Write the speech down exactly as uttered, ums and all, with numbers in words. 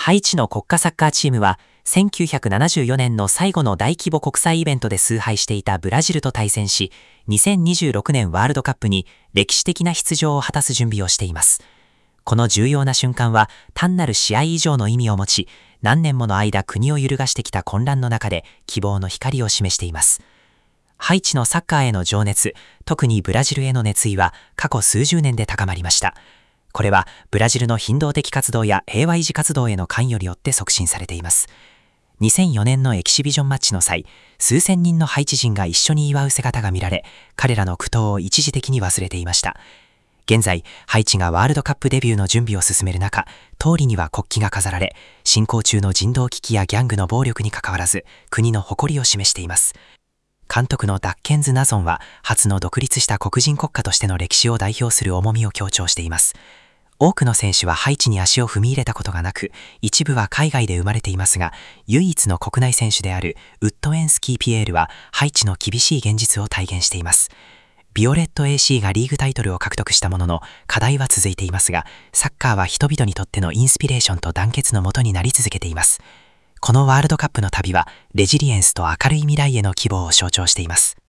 ハイチの国家サッカーチームはせんきゅうひゃくななじゅうよねんの最後の大規模国際イベントで崇拝していたブラジルと対戦し、にせんにじゅうろくねんワールドカップに歴史的な出場を果たす準備をしています。この重要な瞬間は単なる試合以上の意味を持ち、何年もの間国を揺るがしてきた混乱の中で希望の光を示しています。ハイチのサッカーへの情熱、特にブラジルへの熱意は過去数十年で高まりました。これはブラジルの頻動的活動や平和維持活動への関与によって促進されています。にせんよねんのエキシビジョンマッチの際、数千人のハイチ人が一緒に祝う姿が見られ、彼らの苦闘を一時的に忘れていました。現在、ハイチがワールドカップデビューの準備を進める中、通りには国旗が飾られ、進行中の人道危機やギャングの暴力にかかわらず、国の誇りを示しています。監督のダッケンズ・ナゾンは、初の独立した黒人国家としての歴史を代表する重みを強調しています。多くの選手はハイチに足を踏み入れたことがなく、一部は海外で生まれていますが、唯一の国内選手であるウッドエンスキー・ピエールは、ハイチの厳しい現実を体現しています。ビオレット エーシー がリーグタイトルを獲得したものの、課題は続いていますが、サッカーは人々にとってのインスピレーションと団結のもとになり続けています。このワールドカップの旅は、レジリエンスと明るい未来への希望を象徴しています。